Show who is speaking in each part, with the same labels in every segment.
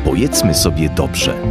Speaker 1: Powiedzmy sobie dobrze.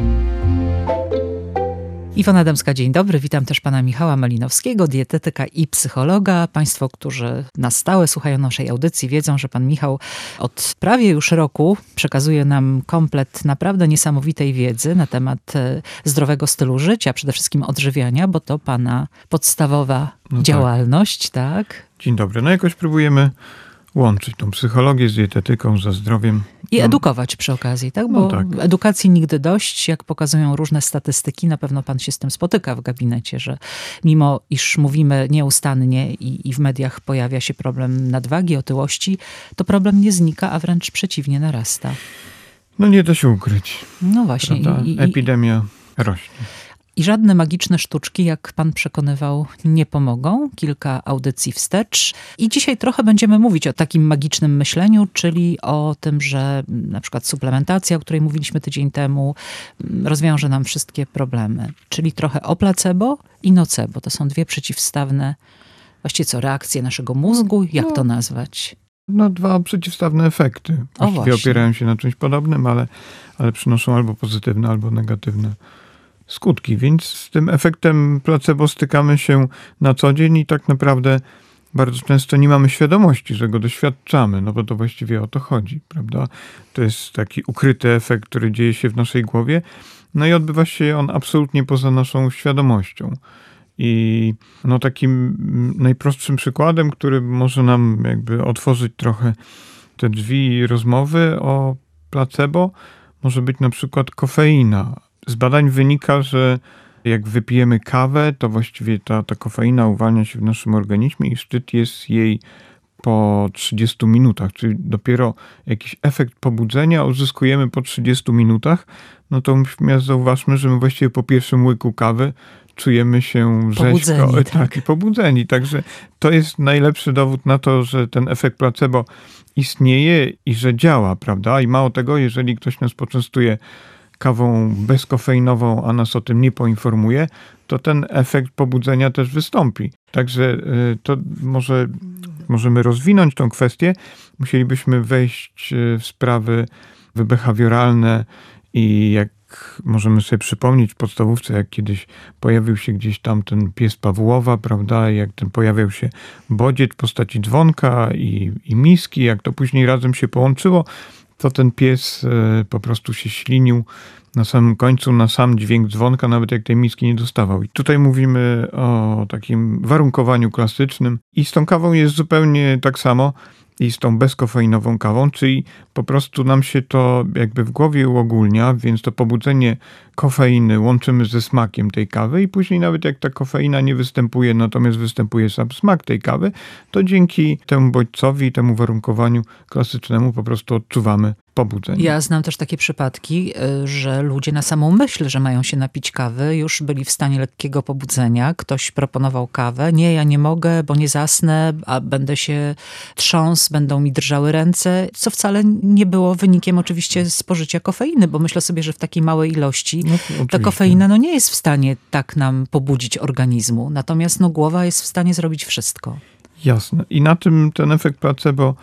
Speaker 2: Iwona Adamska, dzień dobry. Witam też pana Michała Malinowskiego, dietetyka i psychologa. Państwo, którzy na stałe słuchają naszej audycji, wiedzą, że pan Michał od prawie już roku przekazuje nam komplet naprawdę niesamowitej wiedzy na temat zdrowego stylu życia, przede wszystkim odżywiania, bo to pana podstawowa działalność, tak?
Speaker 3: Dzień dobry. No jakoś próbujemy łączyć tą psychologię z dietetyką, ze zdrowiem.
Speaker 2: I edukować przy okazji, tak? Bo edukacji nigdy dość, jak pokazują różne statystyki, na pewno pan się z tym spotyka w gabinecie, że mimo iż mówimy nieustannie i w mediach pojawia się problem nadwagi, otyłości, to problem nie znika, a wręcz przeciwnie, narasta.
Speaker 3: No nie da się ukryć.
Speaker 2: No właśnie.
Speaker 3: Epidemia rośnie.
Speaker 2: I żadne magiczne sztuczki, jak pan przekonywał, nie pomogą. Kilka audycji wstecz. I dzisiaj trochę będziemy mówić o takim magicznym myśleniu, czyli o tym, że na przykład suplementacja, o której mówiliśmy tydzień temu, rozwiąże nam wszystkie problemy. Czyli trochę o placebo i nocebo. To są dwie przeciwstawne, właściwie reakcje naszego mózgu. Jak to nazwać?
Speaker 3: Dwa przeciwstawne efekty. Właściwie opierają się na czymś podobnym, ale przynoszą albo pozytywne, albo negatywne skutki, więc z tym efektem placebo stykamy się na co dzień i tak naprawdę bardzo często nie mamy świadomości, że go doświadczamy, no bo to właściwie o to chodzi, prawda? To jest taki ukryty efekt, który dzieje się w naszej głowie, no i odbywa się on absolutnie poza naszą świadomością. I takim najprostszym przykładem, który może nam jakby otworzyć trochę te drzwi rozmowy o placebo, może być na przykład kofeina. Z badań wynika, że jak wypijemy kawę, to właściwie ta kofeina uwalnia się w naszym organizmie i szczyt jest jej po 30 minutach, czyli dopiero jakiś efekt pobudzenia uzyskujemy po 30 minutach, no to natomiast zauważmy, że my właściwie po pierwszym łyku kawy czujemy się rzeźko i pobudzeni. Także to jest najlepszy dowód na to, że ten efekt placebo istnieje i że działa, prawda? I mało tego, jeżeli ktoś nas poczęstuje kawą bezkofeinową, a nas o tym nie poinformuje, to ten efekt pobudzenia też wystąpi. Także to możemy rozwinąć tą kwestię. Musielibyśmy wejść w sprawy behawioralne i jak możemy sobie przypomnieć w podstawówce, jak kiedyś pojawił się gdzieś tam ten pies Pawłowa, prawda, jak ten pojawiał się bodziec w postaci dzwonka i miski, jak to później razem się połączyło, to ten pies po prostu się ślinił na samym końcu, na sam dźwięk dzwonka, nawet jak tej miski nie dostawał. I tutaj mówimy o takim warunkowaniu klasycznym. I z tą kawą jest zupełnie tak samo i z tą bezkofeinową kawą, czyli po prostu nam się to jakby w głowie uogólnia, więc to pobudzenie kofeiny łączymy ze smakiem tej kawy i później nawet jak ta kofeina nie występuje, natomiast występuje sam smak tej kawy, to dzięki temu bodźcowi, temu warunkowaniu klasycznemu po prostu odczuwamy pobudzenie.
Speaker 2: Ja znam też takie przypadki, że ludzie na samą myśl, że mają się napić kawy, już byli w stanie lekkiego pobudzenia. Ktoś proponował kawę. Nie, ja nie mogę, bo nie zasnę, a będę się trząsł, będą mi drżały ręce, co wcale nie było wynikiem oczywiście spożycia kofeiny, bo myślę sobie, że w takiej małej ilości ta kofeina nie jest w stanie tak nam pobudzić organizmu. Natomiast głowa jest w stanie zrobić wszystko.
Speaker 3: Jasne. I na tym ten efekt placebo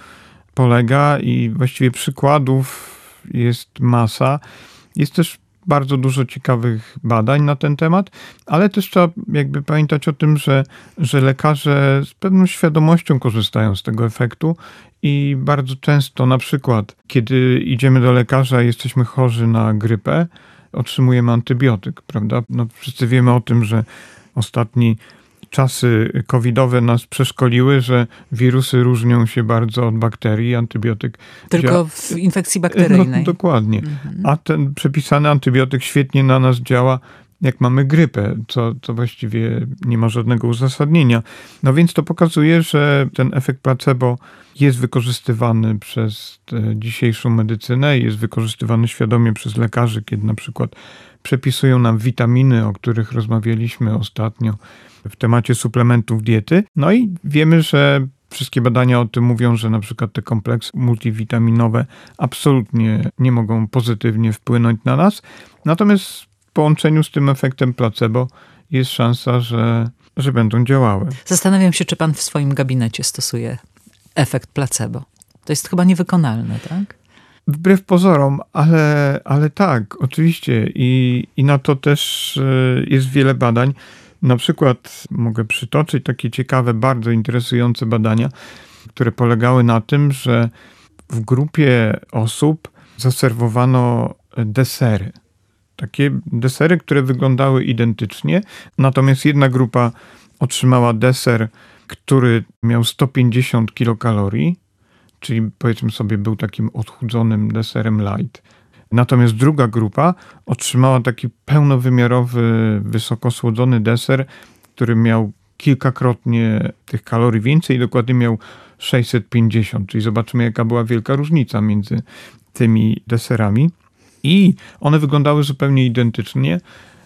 Speaker 3: polega i właściwie przykładów jest masa. Jest też bardzo dużo ciekawych badań na ten temat, ale też trzeba jakby pamiętać o tym, że lekarze z pewną świadomością korzystają z tego efektu i bardzo często na przykład, kiedy idziemy do lekarza i jesteśmy chorzy na grypę, otrzymujemy antybiotyk, prawda? Wszyscy wiemy o tym, że ostatni czasy covidowe nas przeszkoliły, że wirusy różnią się bardzo od bakterii. Antybiotyk
Speaker 2: tylko w infekcji bakteryjnej.
Speaker 3: Dokładnie. A ten przepisany antybiotyk świetnie na nas działa, jak mamy grypę, co właściwie nie ma żadnego uzasadnienia. Więc to pokazuje, że ten efekt placebo jest wykorzystywany przez dzisiejszą medycynę, jest wykorzystywany świadomie przez lekarzy, kiedy na przykład przepisują nam witaminy, o których rozmawialiśmy ostatnio w temacie suplementów diety. I wiemy, że wszystkie badania o tym mówią, że na przykład te kompleksy multivitaminowe absolutnie nie mogą pozytywnie wpłynąć na nas. Natomiast w połączeniu z tym efektem placebo jest szansa, że będą działały.
Speaker 2: Zastanawiam się, czy pan w swoim gabinecie stosuje efekt placebo. To jest chyba niewykonalne, tak?
Speaker 3: Wbrew pozorom, ale tak, oczywiście. I na to też jest wiele badań. Na przykład mogę przytoczyć takie ciekawe, bardzo interesujące badania, które polegały na tym, że w grupie osób zaserwowano desery. Takie desery, które wyglądały identycznie, natomiast jedna grupa otrzymała deser, który miał 150 kilokalorii, czyli powiedzmy sobie był takim odchudzonym deserem light. Natomiast druga grupa otrzymała taki pełnowymiarowy, wysoko słodzony deser, który miał kilkakrotnie tych kalorii więcej, dokładnie miał 650, czyli zobaczymy, jaka była wielka różnica między tymi deserami. I one wyglądały zupełnie identycznie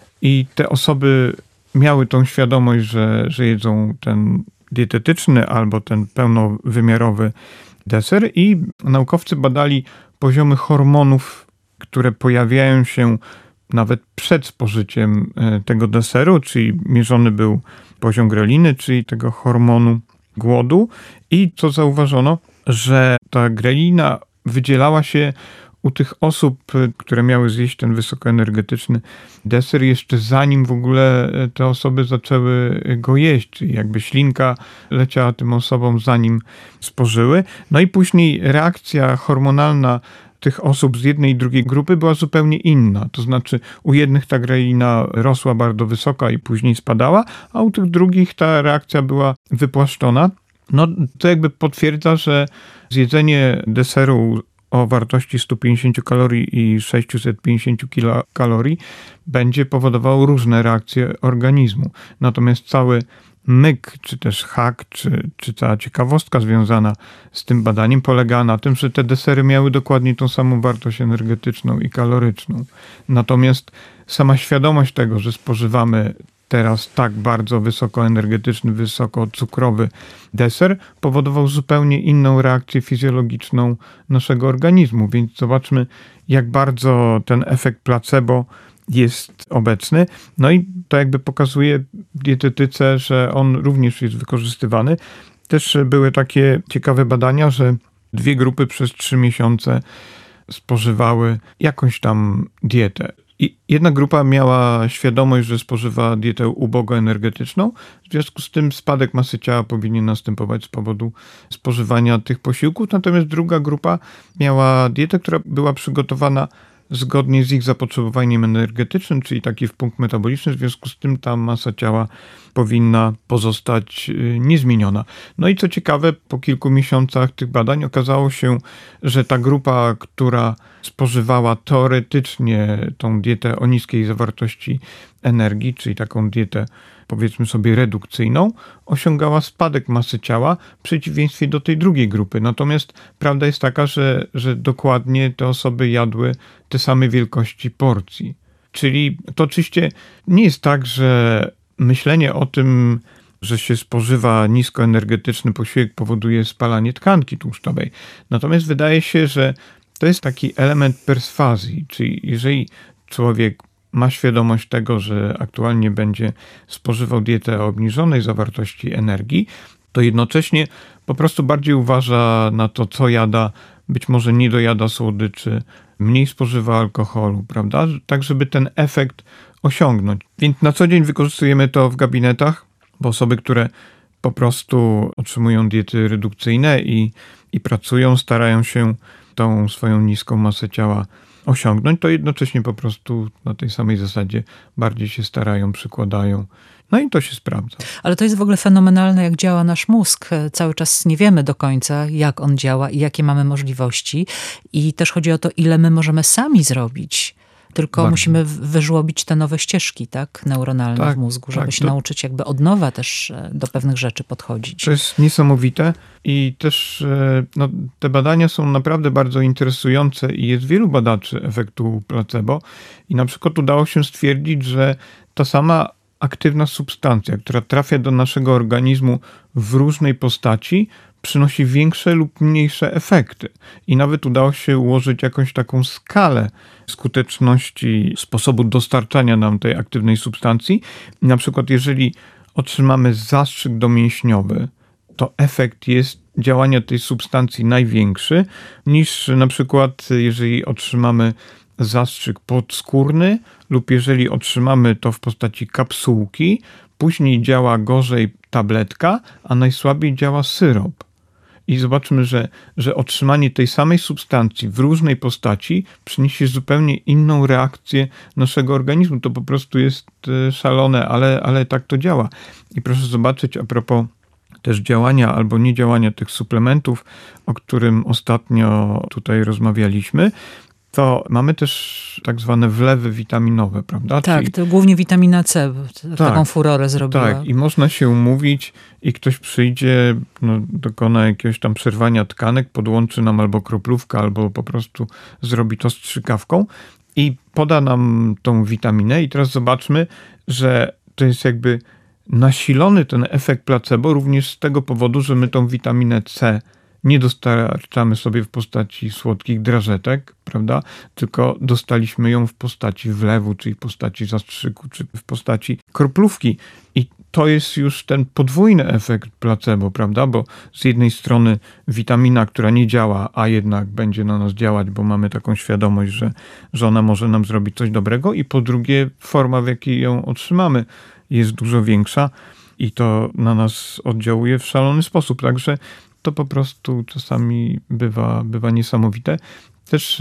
Speaker 3: i te osoby miały tą świadomość, że jedzą ten dietetyczny albo ten pełnowymiarowy deser i naukowcy badali poziomy hormonów, które pojawiają się nawet przed spożyciem tego deseru, czyli mierzony był poziom greliny, czyli tego hormonu głodu i co zauważono, że ta grelina wydzielała się u tych osób, które miały zjeść ten wysokoenergetyczny deser jeszcze zanim w ogóle te osoby zaczęły go jeść, czyli jakby ślinka leciała tym osobom zanim spożyły. No i później reakcja hormonalna tych osób z jednej i drugiej grupy była zupełnie inna. To znaczy u jednych ta grelina rosła bardzo wysoka i później spadała, a u tych drugich ta reakcja była wypłaszczona. No to jakby potwierdza, że zjedzenie deseru o wartości 150 kalorii i 650 kilokalorii będzie powodowało różne reakcje organizmu. Natomiast cały myk, czy też hak, czy cała ciekawostka związana z tym badaniem polega na tym, że te desery miały dokładnie tą samą wartość energetyczną i kaloryczną. Natomiast sama świadomość tego, że spożywamy teraz tak bardzo wysokoenergetyczny, wysokocukrowy deser, powodował zupełnie inną reakcję fizjologiczną naszego organizmu. Więc zobaczmy, jak bardzo ten efekt placebo jest obecny. No i to jakby pokazuje w dietetyce, że on również jest wykorzystywany. Też były takie ciekawe badania, że 2 grupy przez 3 miesiące spożywały jakąś tam dietę. I jedna grupa miała świadomość, że spożywa dietę ubogoenergetyczną, w związku z tym spadek masy ciała powinien następować z powodu spożywania tych posiłków, natomiast druga grupa miała dietę, która była przygotowana zgodnie z ich zapotrzebowaniem energetycznym, czyli taki punkt metaboliczny, w związku z tym ta masa ciała powinna pozostać niezmieniona. No i co ciekawe, po kilku miesiącach tych badań okazało się, że ta grupa, która spożywała teoretycznie tą dietę o niskiej zawartości energii, czyli taką dietę powiedzmy sobie redukcyjną, osiągała spadek masy ciała w przeciwieństwie do tej drugiej grupy. Natomiast prawda jest taka, że dokładnie te osoby jadły te same wielkości porcji. Czyli to oczywiście nie jest tak, że myślenie o tym, że się spożywa niskoenergetyczny posiłek powoduje spalanie tkanki tłuszczowej. Natomiast wydaje się, że to jest taki element perswazji, czyli jeżeli człowiek ma świadomość tego, że aktualnie będzie spożywał dietę o obniżonej zawartości energii, to jednocześnie po prostu bardziej uważa na to, co jada, być może nie dojada słodyczy, mniej spożywa alkoholu, prawda? Tak, żeby ten efekt osiągnąć. Więc na co dzień wykorzystujemy to w gabinetach, bo osoby, które po prostu otrzymują diety redukcyjne i pracują, starają się tą swoją niską masę ciała osiągnąć, to jednocześnie po prostu na tej samej zasadzie bardziej się starają, przykładają. No i to się sprawdza.
Speaker 2: Ale to jest w ogóle fenomenalne, jak działa nasz mózg. Cały czas nie wiemy do końca, jak on działa i jakie mamy możliwości. I też chodzi o to, ile my możemy sami zrobić. Tylko
Speaker 3: Bardzo.
Speaker 2: musimy wyżłobić te nowe ścieżki, tak, neuronalne w mózgu, żeby się nauczyć jakby od nowa też do pewnych rzeczy podchodzić.
Speaker 3: To jest niesamowite i też no, te badania są naprawdę bardzo interesujące i jest wielu badaczy efektu placebo i na przykład udało się stwierdzić, że ta sama aktywna substancja, która trafia do naszego organizmu w różnej postaci, przynosi większe lub mniejsze efekty. I nawet udało się ułożyć jakąś taką skalę skuteczności sposobu dostarczania nam tej aktywnej substancji. I na przykład jeżeli otrzymamy zastrzyk domięśniowy to efekt jest działania tej substancji największy niż na przykład jeżeli otrzymamy zastrzyk podskórny lub jeżeli otrzymamy to w postaci kapsułki, później działa gorzej tabletka, a najsłabiej działa syrop. I zobaczmy, że otrzymanie tej samej substancji w różnej postaci przyniesie zupełnie inną reakcję naszego organizmu. To po prostu jest szalone, ale tak to działa. I proszę zobaczyć a propos też działania albo niedziałania tych suplementów, o którym ostatnio tutaj rozmawialiśmy, to mamy też tak zwane wlewy witaminowe, prawda?
Speaker 2: Tak,
Speaker 3: czyli
Speaker 2: to głównie witamina C taką furorę zrobiła.
Speaker 3: Tak, i można się umówić i ktoś przyjdzie, dokona jakiegoś tam przerwania tkanek, podłączy nam albo kroplówkę, albo po prostu zrobi to strzykawką i poda nam tą witaminę i teraz zobaczmy, że to jest jakby nasilony ten efekt placebo również z tego powodu, że my tą witaminę C nie dostarczamy sobie w postaci słodkich drażetek, prawda? Tylko dostaliśmy ją w postaci wlewu, czyli w postaci zastrzyku, czy w postaci kroplówki. I to jest już ten podwójny efekt placebo, prawda? Bo z jednej strony witamina, która nie działa, a jednak będzie na nas działać, bo mamy taką świadomość, że ona może nam zrobić coś dobrego i po drugie forma, w jakiej ją otrzymamy, jest dużo większa i to na nas oddziałuje w szalony sposób. Także to po prostu czasami bywa niesamowite. Też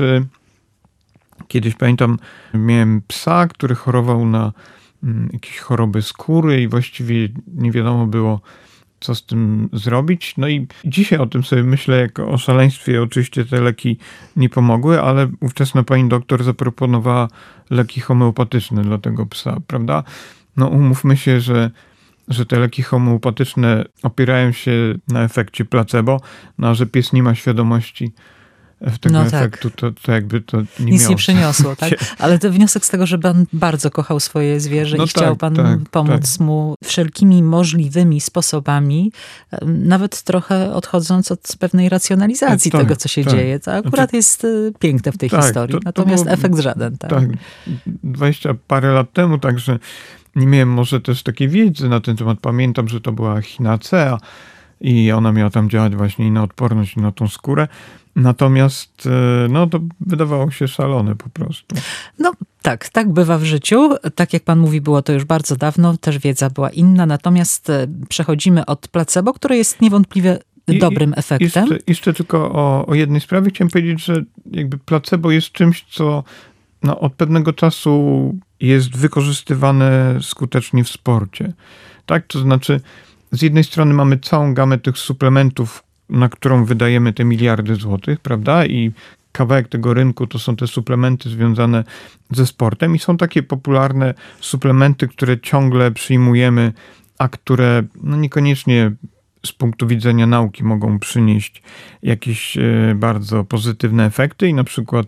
Speaker 3: kiedyś pamiętam, miałem psa, który chorował na jakieś choroby skóry i właściwie nie wiadomo było, co z tym zrobić. No i dzisiaj o tym sobie myślę jako o szaleństwie. Oczywiście te leki nie pomogły, ale ówczesna pani doktor zaproponowała leki homeopatyczne dla tego psa, prawda? No umówmy się, że te leki homeopatyczne opierają się na efekcie placebo, no a że pies nie ma świadomości tego efektu, to jakby to nie
Speaker 2: nic
Speaker 3: miało
Speaker 2: nie przyniosło, tak? Ale to wniosek z tego, że pan bardzo kochał swoje zwierzę i chciał pan pomóc mu wszelkimi możliwymi sposobami, nawet trochę odchodząc od pewnej racjonalizacji tego, co się dzieje. To akurat jest piękne w tej historii. Natomiast efekt żaden. Tak,
Speaker 3: 20 parę lat temu, także nie miałem może też takiej wiedzy na ten temat. Pamiętam, że to była chinacea i ona miała tam działać właśnie i na odporność, i na tą skórę. Natomiast to wydawało się szalone po prostu.
Speaker 2: No tak bywa w życiu. Tak jak pan mówi, było to już bardzo dawno, też wiedza była inna. Natomiast przechodzimy od placebo, które jest niewątpliwie dobrym efektem.
Speaker 3: Jeszcze tylko o jednej sprawie chciałem powiedzieć, że jakby placebo jest czymś, co od pewnego czasu jest wykorzystywane skutecznie w sporcie. Tak? To znaczy, z jednej strony mamy całą gamę tych suplementów, na którą wydajemy te miliardy złotych, prawda? I kawałek tego rynku to są te suplementy związane ze sportem i są takie popularne suplementy, które ciągle przyjmujemy, a które niekoniecznie z punktu widzenia nauki mogą przynieść jakieś bardzo pozytywne efekty i na przykład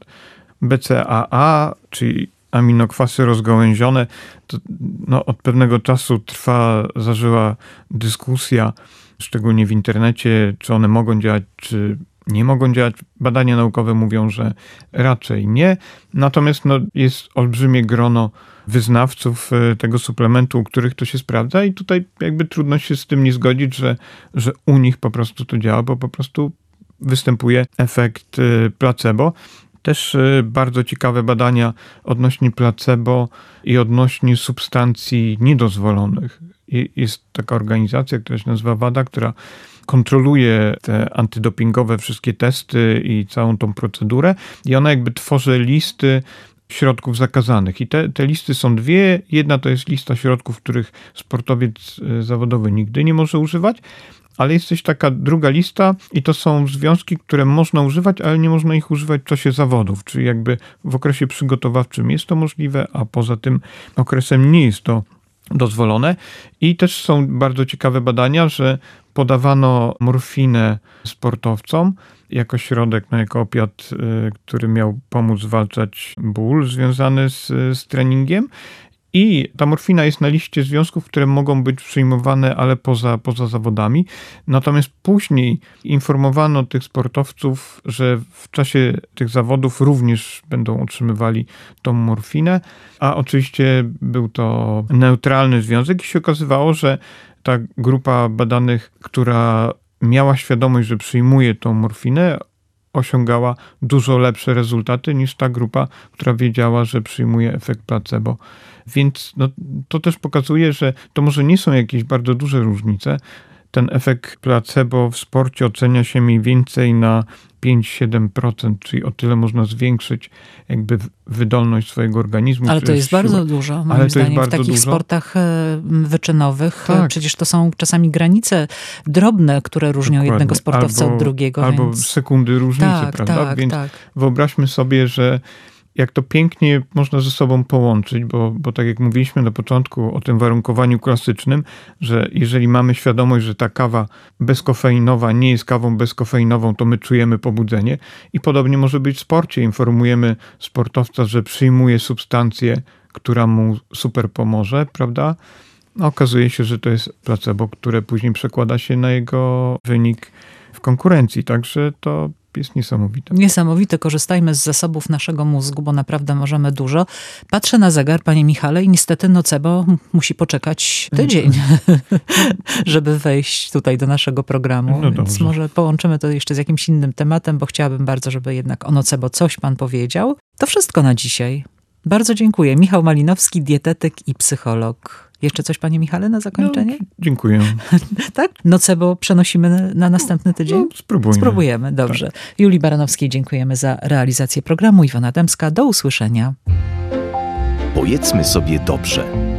Speaker 3: BCAA, czyli aminokwasy rozgałęzione, to od pewnego czasu zażyła dyskusja, szczególnie w internecie, czy one mogą działać, czy nie mogą działać. Badania naukowe mówią, że raczej nie. Natomiast jest olbrzymie grono wyznawców tego suplementu, u których to się sprawdza i tutaj jakby trudno się z tym nie zgodzić, że u nich po prostu to działa, bo po prostu występuje efekt placebo. Też bardzo ciekawe badania odnośnie placebo i odnośnie substancji niedozwolonych. Jest taka organizacja, która się nazywa WADA, która kontroluje te antydopingowe wszystkie testy i całą tą procedurę i ona jakby tworzy listy środków zakazanych. I te listy są dwie. Jedna to jest lista środków, których sportowiec zawodowy nigdy nie może używać, ale jest też taka druga lista i to są związki, które można używać, ale nie można ich używać w czasie zawodów, czyli jakby w okresie przygotowawczym jest to możliwe, a poza tym okresem nie jest to dozwolone. I też są bardzo ciekawe badania, że podawano morfinę sportowcom jako środek, jako opiat, który miał pomóc zwalczać ból związany z treningiem. I ta morfina jest na liście związków, które mogą być przyjmowane, ale poza zawodami. Natomiast później informowano tych sportowców, że w czasie tych zawodów również będą otrzymywali tą morfinę, a oczywiście był to neutralny związek i się okazywało, że ta grupa badanych, która miała świadomość, że przyjmuje tą morfinę, osiągała dużo lepsze rezultaty niż ta grupa, która wiedziała, że przyjmuje efekt placebo. Więc to też pokazuje, że to może nie są jakieś bardzo duże różnice. Ten efekt placebo w sporcie ocenia się mniej więcej na 5-7%, czyli o tyle można zwiększyć jakby wydolność swojego organizmu.
Speaker 2: Ale to jest bardzo dużo, moim zdaniem, w takich sportach wyczynowych. Tak. Przecież to są czasami granice drobne, które różnią jednego sportowca od drugiego.
Speaker 3: Albo sekundy różnicy, prawda? Więc wyobraźmy sobie, że jak to pięknie można ze sobą połączyć, bo tak jak mówiliśmy na początku o tym warunkowaniu klasycznym, że jeżeli mamy świadomość, że ta kawa bezkofeinowa nie jest kawą bezkofeinową, to my czujemy pobudzenie i podobnie może być w sporcie. Informujemy sportowca, że przyjmuje substancję, która mu super pomoże, prawda? A okazuje się, że to jest placebo, które później przekłada się na jego wynik w konkurencji. Także to jest niesamowite.
Speaker 2: Niesamowite. Korzystajmy z zasobów naszego mózgu, bo naprawdę możemy dużo. Patrzę na zegar, panie Michale, i niestety nocebo musi poczekać tydzień, żeby wejść tutaj do naszego programu. Więc dobrze. Może połączymy to jeszcze z jakimś innym tematem, bo chciałabym bardzo, żeby jednak o nocebo coś pan powiedział. To wszystko na dzisiaj. Bardzo dziękuję. Michał Malinowski, dietetyk i psycholog. Jeszcze coś, panie Michale, na zakończenie?
Speaker 3: Dziękuję.
Speaker 2: Tak? Nocebo przenosimy na następny tydzień? Spróbujemy, dobrze. Tak. Julii Baranowskiej dziękujemy za realizację programu. Iwona Dębska, do usłyszenia.
Speaker 1: Powiedzmy sobie dobrze.